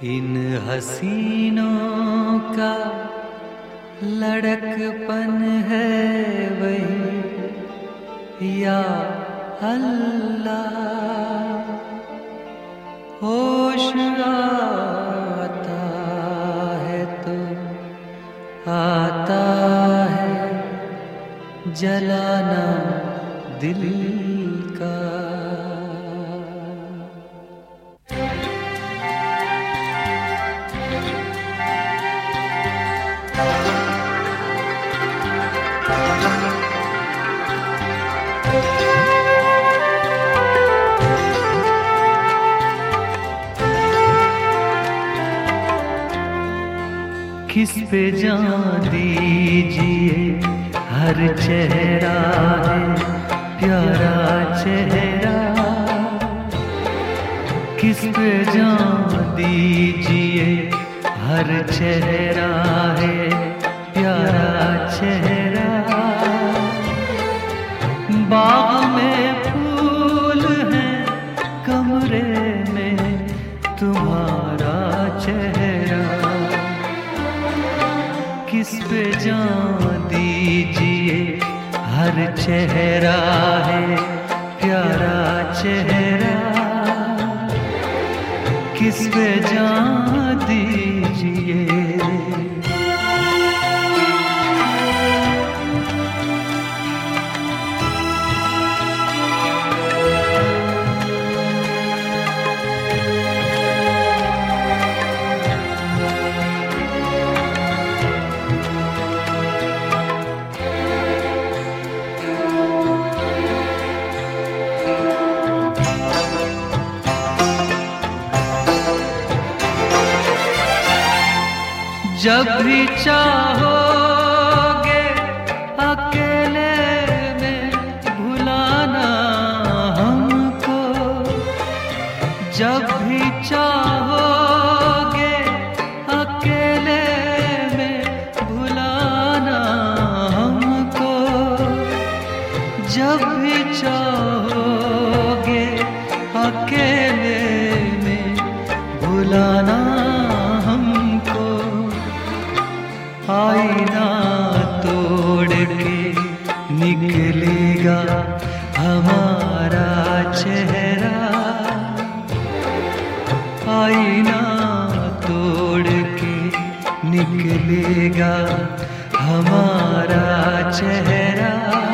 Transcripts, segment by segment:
इन हसीनों का लड़कपन है वही या अल्लाह। होश आता है तो आता है जलाना दिल का। किस पे जान दीजिए हर चेहरा है प्यारा चेहरा। किस पे जान दीजिए हर चेहरा है प्यारा चेहरा। बाग में फूल हैं कमरे में तुम्हारा चेहरा। किस पे जान दीजिए हर चेहरा है प्यारा चेहरा। किस पे जान दीजिए। जब भी चाहोगे अकेले में भुलाना हमको। जब भी चाहोगे अकेले में भुलाना हमको। जब भी चाहोगे अकेले में भुलाना हमको। आईना तोड़ के निकलेगा हमारा चेहरा। आईना तोड़ के निकलेगा हमारा चेहरा।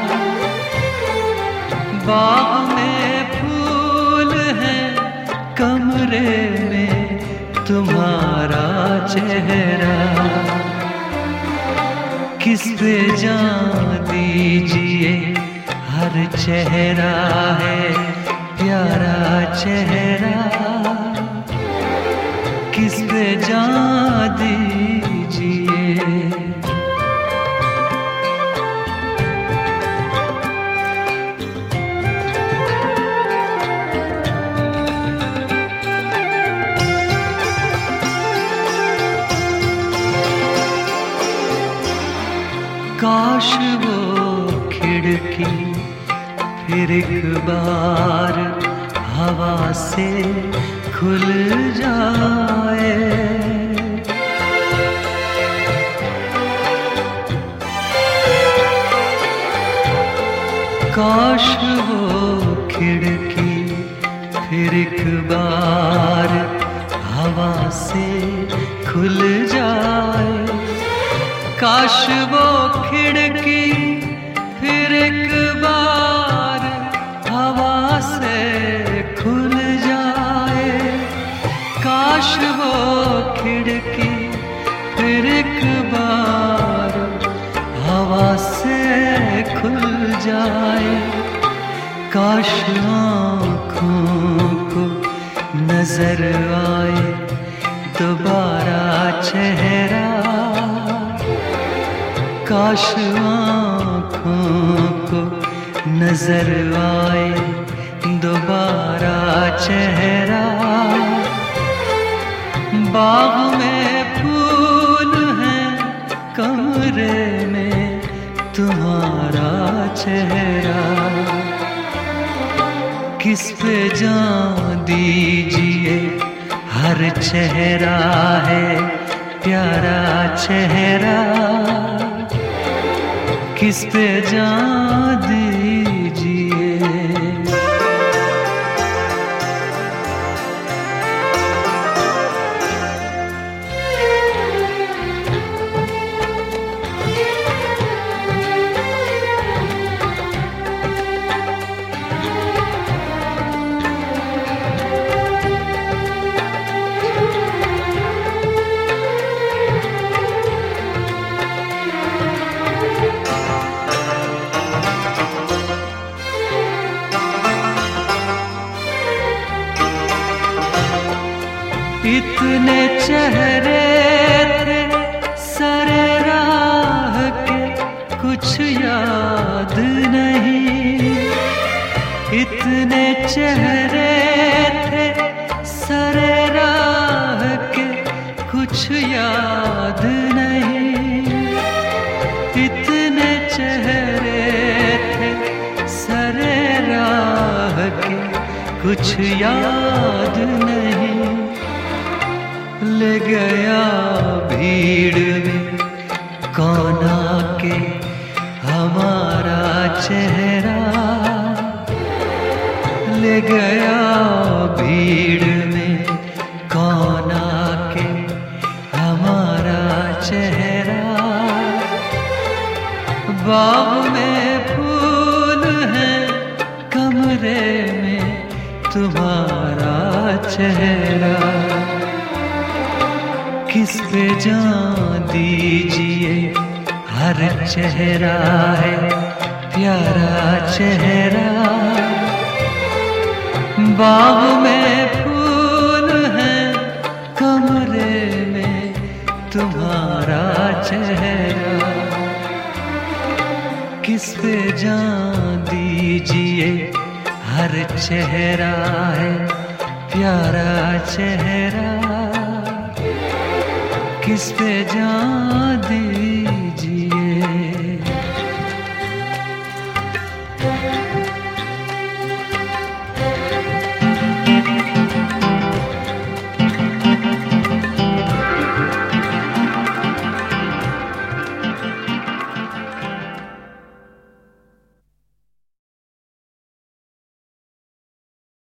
बाग में फूल हैं कमरे में तुम्हारा चेहरा। किस पे जान दीजिए हर चेहरा है प्यारा चेहरा। किस पे जान दीजिए। काश वो खिड़की फिर एक बार हवा से खुल जाए। काश वो खिड़की फिर एक बार हवा से खुल जाए। काश वो खिड़की फिर एक बार हवा से खुल जाए। काश वो खिड़की फिर एक बार हवा से खुल जाए। काश आँखों को नजर आए दोबारा चेहरा। काश आँखों को नजर आए दोबारा चेहरा। बाग में फूल हैं कमरे में तुम्हारा चेहरा। किस पे जान दीजिए हर चेहरा है प्यारा चेहरा, किस पे जान दीजिए। इतने चेहरे थे सारे राह के, कुछ याद नहीं। इतने चेहरे थे सारे राह के, कुछ याद नहीं। इतने चेहरे थे सारे राह के, कुछ याद नहीं। ले गया भीड़ में कौन आके हमारा चेहरा, ले गया भीड़ में कौन आके हमारा चेहरा। बाग में फूल हैं, कमरे में तुम्हारा चेहरा, किस पे जान दीजिए। हर चेहरा है प्यारा चेहरा, बाग में फूल हैं, कमरे में तुम्हारा चेहरा, किस पे जान दीजिए। हर चेहरा है प्यारा चेहरा, किस पे जान दे।